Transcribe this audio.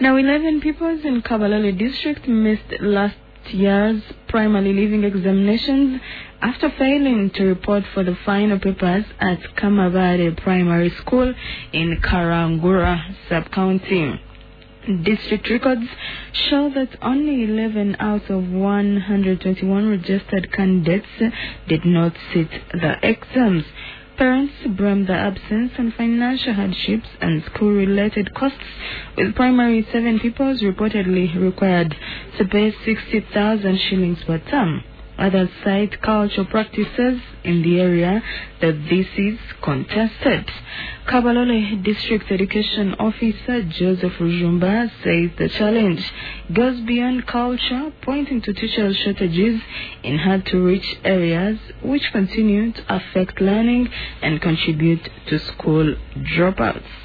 Now, 11 pupils in Kabalole district missed last year's primary leaving examinations after failing to report for the final papers at Kamabare Primary School in Karangura sub-county. District records show that only 11 out of 121 registered candidates did not sit the exams. Parents blame the absence on financial hardships and school-related costs, with primary 7 pupils reportedly required to pay 60,000 shillings per term. Others cite cultural practices in the area that this is contested. Kabalole District Education Officer Joseph Rujumba says the challenge goes beyond culture, pointing to teacher shortages in hard-to-reach areas which continue to affect learning and contribute to school dropouts.